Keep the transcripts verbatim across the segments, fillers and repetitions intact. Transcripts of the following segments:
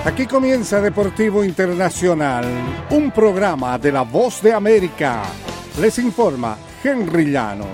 Aquí comienza Deportivo Internacional, un programa de La Voz de América. Les informa Henry Llanos.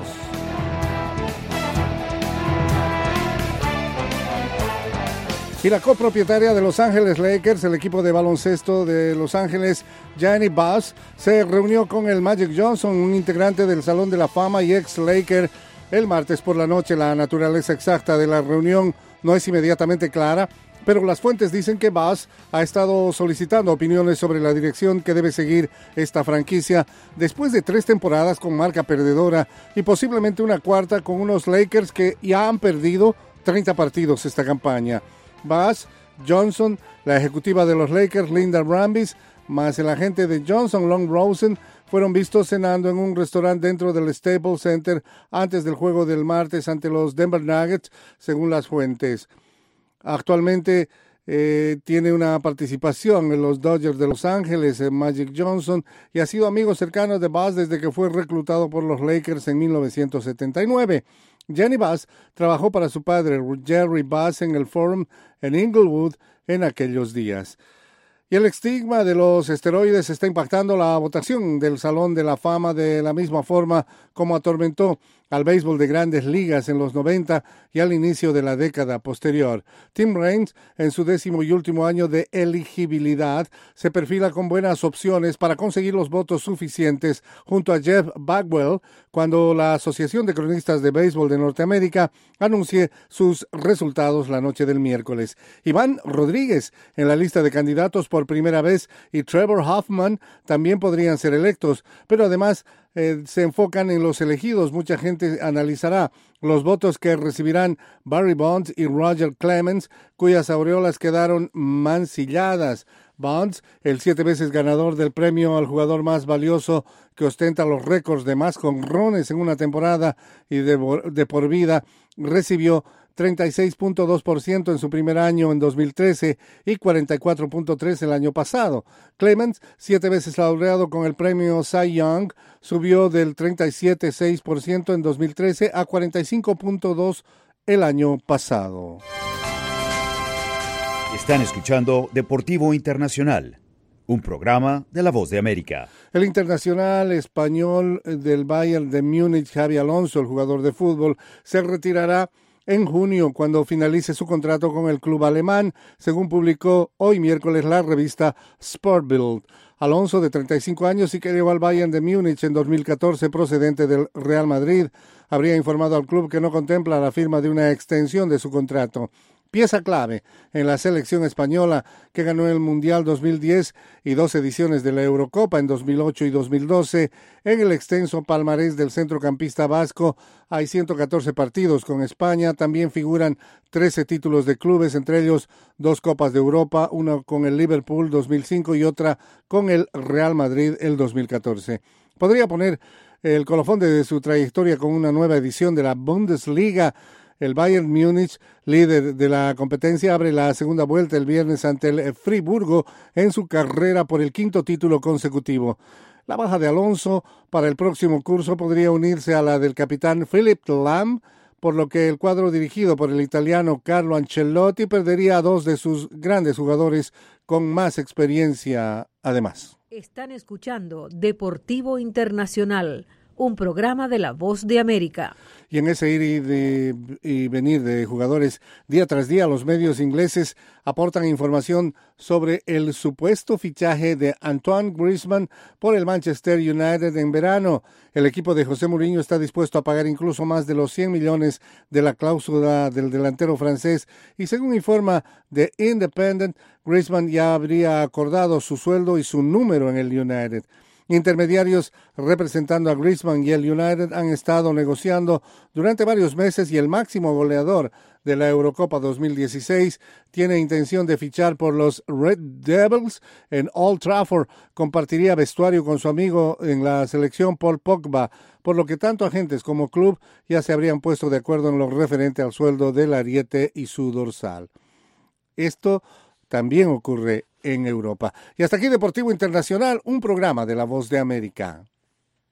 Y la copropietaria de Los Ángeles Lakers, el equipo de baloncesto de Los Ángeles, Jeannie Buss, se reunió con el Magic Johnson, un integrante del Salón de la Fama y ex-Laker, el martes por la noche. La naturaleza exacta de la reunión no es inmediatamente clara, pero las fuentes dicen que Buss ha estado solicitando opiniones sobre la dirección que debe seguir esta franquicia después de tres temporadas con marca perdedora y posiblemente una cuarta con unos Lakers que ya han perdido treinta partidos esta campaña. Buss, Johnson, la ejecutiva de los Lakers, Linda Rambis, más el agente de Johnson, Long Rosen, fueron vistos cenando en un restaurante dentro del Staples Center antes del juego del martes ante los Denver Nuggets, según las fuentes. Actualmente eh, tiene una participación en los Dodgers de Los Ángeles, en Magic Johnson, y ha sido amigo cercano de Buss desde que fue reclutado por los Lakers en mil novecientos setenta y nueve. Jeannie Buss trabajó para su padre, Jerry Buss, en el Forum en Inglewood en aquellos días. Y el estigma de los esteroides está impactando la votación del Salón de la Fama de la misma forma como atormentó al béisbol de Grandes Ligas en los noventa y al inicio de la década posterior. Tim Raines, en su décimo y último año de elegibilidad, se perfila con buenas opciones para conseguir los votos suficientes junto a Jeff Bagwell cuando la Asociación de Cronistas de Béisbol de Norteamérica anuncie sus resultados la noche del miércoles. Iván Rodríguez en la lista de candidatos por primera vez y Trevor Hoffman también podrían ser electos, pero además eh, se enfocan en los elegidos. Mucha gente analizará los votos que recibirán Barry Bonds y Roger Clemens, cuyas aureolas quedaron mancilladas. Bonds, el siete veces ganador del premio al jugador más valioso que ostenta los récords de más jonrones en una temporada y de, de por vida, recibió treinta y seis punto dos por ciento en su primer año en dos mil trece y cuarenta y cuatro punto tres por ciento el año pasado. Clemens, siete veces laureado con el premio Cy Young, subió del treinta y siete punto seis por ciento en dos mil trece a cuarenta y cinco punto dos por ciento el año pasado. Están escuchando Deportivo Internacional, un programa de La Voz de América. El internacional español del Bayern de Múnich, Xabi Alonso, el jugador de fútbol, se retirará en junio cuando finalice su contrato con el club alemán, según publicó hoy miércoles la revista Sportbild. Alonso, de treinta y cinco años y que llegó al Bayern de Múnich en dos mil catorce procedente del Real Madrid, habría informado al club que no contempla la firma de una extensión de su contrato. Pieza clave en la selección española que ganó el Mundial dos mil diez y dos ediciones de la Eurocopa en dos mil ocho y dos mil doce, en el extenso palmarés del centrocampista vasco hay ciento catorce partidos con España, también figuran trece títulos de clubes, entre ellos dos Copas de Europa, una con el Liverpool dos mil cinco y otra con el Real Madrid el dos mil catorce. Podría poner el colofón de su trayectoria con una nueva edición de la Bundesliga. El Bayern Múnich, líder de la competencia, abre la segunda vuelta el viernes ante el Friburgo en su carrera por el quinto título consecutivo. La baja de Alonso para el próximo curso podría unirse a la del capitán Philipp Lahm, por lo que el cuadro dirigido por el italiano Carlo Ancelotti perdería a dos de sus grandes jugadores con más experiencia además. Están escuchando Deportivo Internacional, un programa de La Voz de América. Y en ese ir y, de, y venir de jugadores día tras día, los medios ingleses aportan información sobre el supuesto fichaje de Antoine Griezmann por el Manchester United en verano. El equipo de José Mourinho está dispuesto a pagar incluso más de los cien millones de la cláusula del delantero francés y según informa The Independent, Griezmann ya habría acordado su sueldo y su número en el United. Intermediarios representando a Griezmann y el United han estado negociando durante varios meses y el máximo goleador de la Eurocopa dos mil dieciséis tiene intención de fichar por los Red Devils en Old Trafford. Compartiría vestuario con su amigo en la selección Paul Pogba, por lo que tanto agentes como club ya se habrían puesto de acuerdo en lo referente al sueldo del ariete y su dorsal. Esto también ocurre en Europa. Y hasta aquí Deportivo Internacional, un programa de La Voz de América.